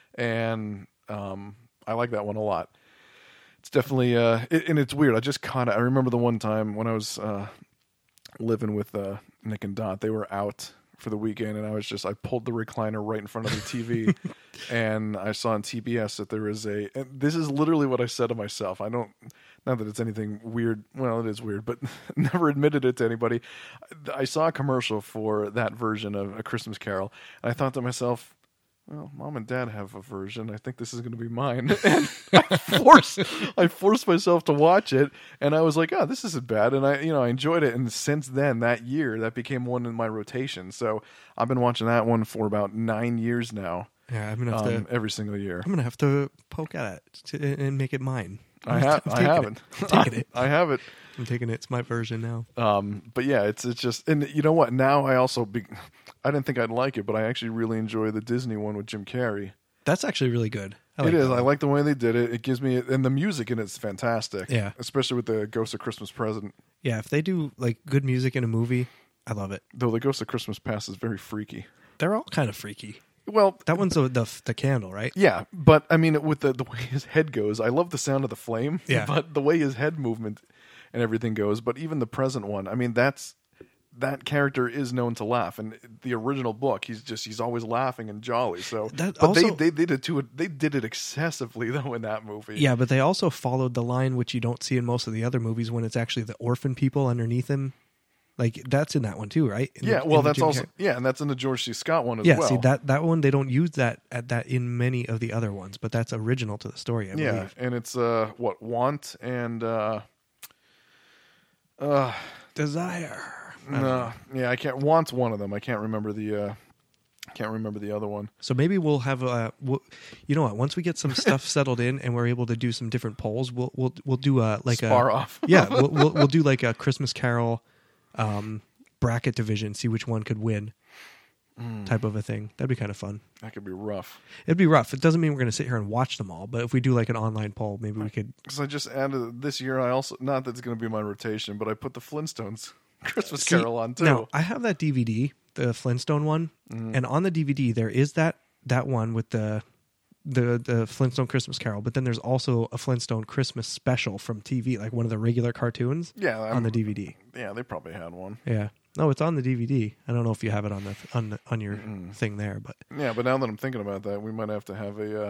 and um, I like that one a lot. It's definitely, uh, it, and it's weird. I just caught it. I remember the one time when I was uh, living with uh, Nick and Dot. They were out for the weekend, and I was just I pulled the recliner right in front of the T V, and I saw on T B S that there is a. And this is literally what I said to myself. I don't, not that it's anything weird. Well, it is weird, but never admitted it to anybody. I saw a commercial for that version of A Christmas Carol, and I thought to myself, well, Mom and Dad have a version. I think this is going to be mine. And I forced, I forced myself to watch it, and I was like, "Oh, this isn't bad." And I, you know, I enjoyed it. And since then, that year, that became one in my rotation. So I've been watching that one for about nine years now. Yeah, I'm gonna have um, to every single year. I'm gonna have to poke at it to, and make it mine. I have. I'm I taking haven't. It. I'm taking it. I have it. I'm taking it. It's my version now. Um, but yeah, it's it's just, and you know what? Now I also be, I didn't think I'd like it, but I actually really enjoy the Disney one with Jim Carrey. That's actually really good. I like It is. that I one. like the way they did it. It gives me, and the music in it's fantastic. Yeah. Especially with the Ghost of Christmas Present. Yeah, if they do like good music in a movie, I love it. Though the Ghost of Christmas Past is very freaky. They're all kind of freaky. Well, That one's the the, the candle, right? yeah, but I mean, with the the way his head goes, I love the sound of the flame. Yeah. But the way his head movement and everything goes, but even the present one, I mean, that's that character is known to laugh. And the original book, he's just he's always laughing and jolly. So, That but also- they, they did it to it. They did it excessively though in that movie. Yeah, but they also followed the line which you don't see in most of the other movies when it's actually the orphan people underneath him. Like that's in that one too, right? In yeah. the- well, in the that's Jim also Carrey- yeah, and that's in the George C. Scott one as yeah. well. See that that one they don't use that at that in many of the other ones, but that's original to the story. I yeah, believe. and it's uh what Want and uh uh Desire. no yeah I can't Want's one of them. I can't remember the uh can't remember the other one. So maybe we'll have a, we'll, you know what? Once we get some stuff settled in and we're able to do some different polls, we'll we'll we'll do a like Spar a off. yeah, we'll, we'll we'll do like a Christmas Carol, um, bracket division. See which one could win, type of a thing. That'd be kind of fun. That could be rough. It'd be rough. It doesn't mean we're going to sit here and watch them all, but if we do like an online poll, maybe we could. Because I just added this year. I also not that it's going to be my rotation, but I put the Flintstones Christmas See, Carol on too. Now I have that D V D, the Flintstone one, Mhm. and on the D V D there is that that one with the the the Flintstone Christmas Carol, but then there's also a Flintstone Christmas special from T V, like one of the regular cartoons. Yeah, on I'm- the D V D. Yeah, they probably had one. Yeah, no, it's on the D V D. I don't know if you have it on the on the, on your thing there, but Yeah, but now that I'm thinking about that, we might have to have a uh,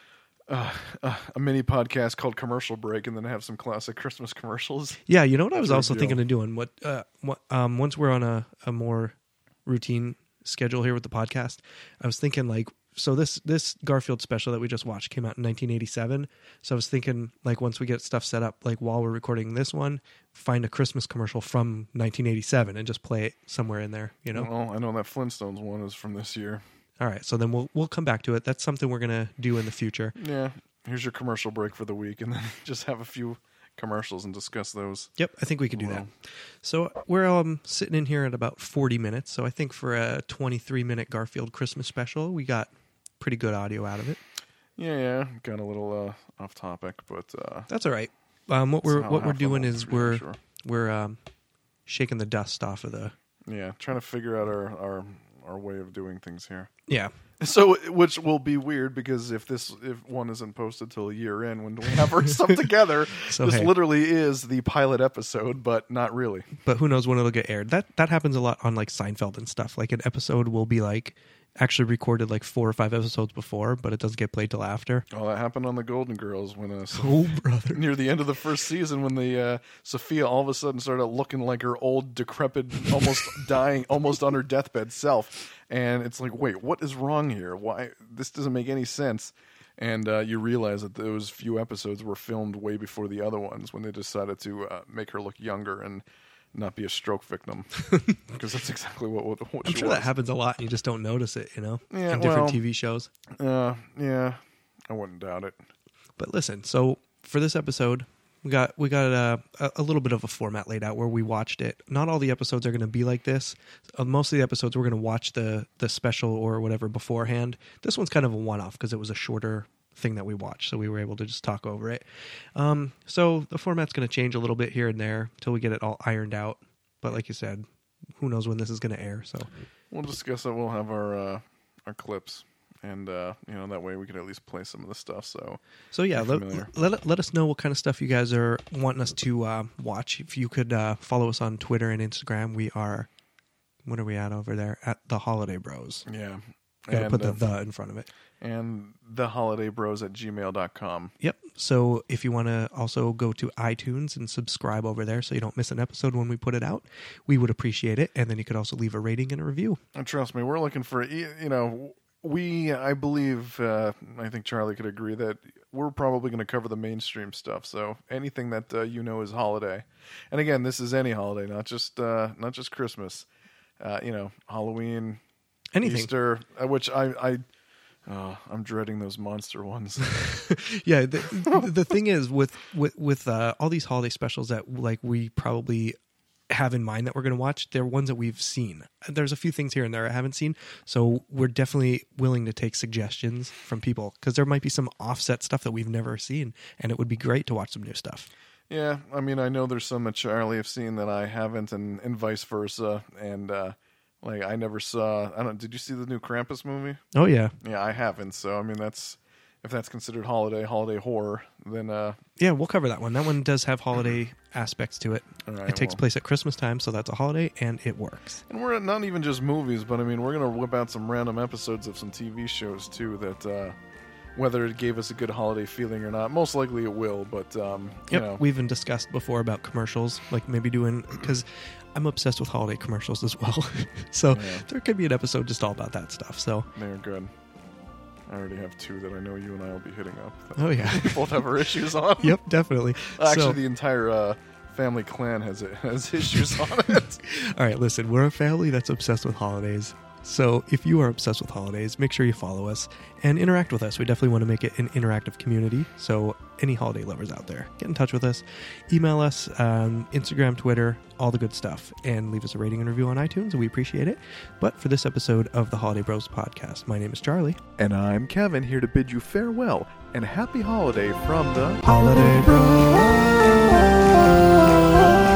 uh, uh, a mini podcast called Commercial Break, and then have some classic Christmas commercials. yeah, you know what I was For also real. thinking of doing. What uh, what um once we're on a a more routine schedule here with the podcast, I was thinking like. So this this Garfield special that we just watched came out in nineteen eighty-seven. So I was thinking like once we get stuff set up, like while we're recording this one, find a Christmas commercial from nineteen eighty-seven and just play it somewhere in there. You know. Well, I know that Flintstones one is from this year. All right. So then we'll we'll come back to it. That's something we're gonna do in the future. Yeah, here's your commercial break for the week, and then just have a few commercials and discuss those. Yep, I think we could do that. Well. So we're um sitting in here at about forty minutes. So I think for a twenty-three minute Garfield Christmas special, we got pretty good audio out of it. Yeah, yeah, got a little uh, off topic, but uh, That's all right. Um, what we're Somehow what we're half the doing whole is three, we're sure. we're um shaking the dust off of the yeah, trying to figure out our our our way of doing things here. yeah. So, which will be weird because if this if one isn't posted till a year in when we have our stuff together, So, this hey. literally is the pilot episode, but not really. But who knows when it'll get aired? That that happens a lot on like Seinfeld and stuff. Like an episode will be like actually recorded like four or five episodes before, but it doesn't get played till after. Oh, that happened on the Golden Girls when uh, Oh, brother. near the end of the first season when the uh, Sophia all of a sudden started looking like her old, decrepit, almost dying, almost on her deathbed self, and it's like, wait, what is wrong here? Why this doesn't make any sense? And uh, you realize that those few episodes were filmed way before the other ones when they decided to uh, make her look younger and not be a stroke victim, because that's exactly what, what, what I'm she sure was. that happens a lot and you just don't notice it, you know? Yeah, in different well, T V shows. Uh, yeah, I wouldn't doubt it. But listen, so for this episode, we got we got a, a, a little bit of a format laid out where we watched it. Not all the episodes are going to be like this. Uh, most of the episodes we're going to watch the the special or whatever beforehand. This one's kind of a one-off because it was a shorter thing that we watched, so we were able to just talk over it. Um, so the format's going to change a little bit here and there until we get it all ironed out. But like you said, who knows when this is going to air? So We'll discuss it. We'll have our uh, our clips, and uh, you know that way we can at least play some of the stuff. So, So yeah, you're let, familiar. let let us know what kind of stuff you guys are wanting us to uh, watch. If you could uh, follow us on Twitter and Instagram, we are. What are we at over there? At the Holiday Bros. Yeah, Got to And, put the uh, the in front of it. and theholidaybros at gmail dot com. Yep. So if you want to also go to iTunes and subscribe over there so you don't miss an episode when we put it out, we would appreciate it. And then you could also leave a rating and a review. And trust me, we're looking for you know we I believe uh, I think Charlie could agree that we're probably going to cover the mainstream stuff. So anything that uh, you know is holiday, and again, this is any holiday, not just uh, not just Christmas. Uh, you know, Halloween, Anything. Easter, uh, which I I. Oh, I'm dreading those monster ones. Yeah, the, the thing is with with with uh, all these holiday specials that like we probably have in mind that we're going to watch, they're ones that we've seen. There's a few things here and there I haven't seen, so we're definitely willing to take suggestions from people because there might be some offset stuff that we've never seen, and it would be great to watch some new stuff. Yeah, I mean, I know there's some that Charlie have seen that I haven't, and, and vice versa. And uh, like, I never saw. I don't. Did you see the new Krampus movie? Oh yeah, Yeah, I haven't. So I mean, that's if that's considered holiday, holiday horror, then uh, yeah, we'll cover that one. That one does have holiday aspects to it. All right, it takes well. place at Christmas time, so that's a holiday, and it works. And we're not even just movies, but I mean, we're going to whip out some random episodes of some T V shows, too, that uh, whether it gave us a good holiday feeling or not, most likely it will, but, um, you Yep, know. we've even discussed before about commercials, like maybe doing, because I'm obsessed with holiday commercials as well. so Yeah. there could be an episode just all about that stuff. So They're good. I already have two that I know you and I will be hitting up. that Oh, yeah. we both have our issues on. Yep, definitely. Actually, So- the entire uh, family clan has it, has issues on it. all right, listen, we're a family that's obsessed with holidays. So if you are obsessed with holidays, make sure you follow us and interact with us. We definitely want to make it an interactive community. So any holiday lovers out there, get in touch with us. Email us, um, Instagram, Twitter, all the good stuff. And leave us a rating and review on iTunes. We appreciate it. But for this episode of the Holiday Bros podcast, my name is Charlie. And I'm Kevin, here to bid you farewell and happy holiday from the Holiday Bros.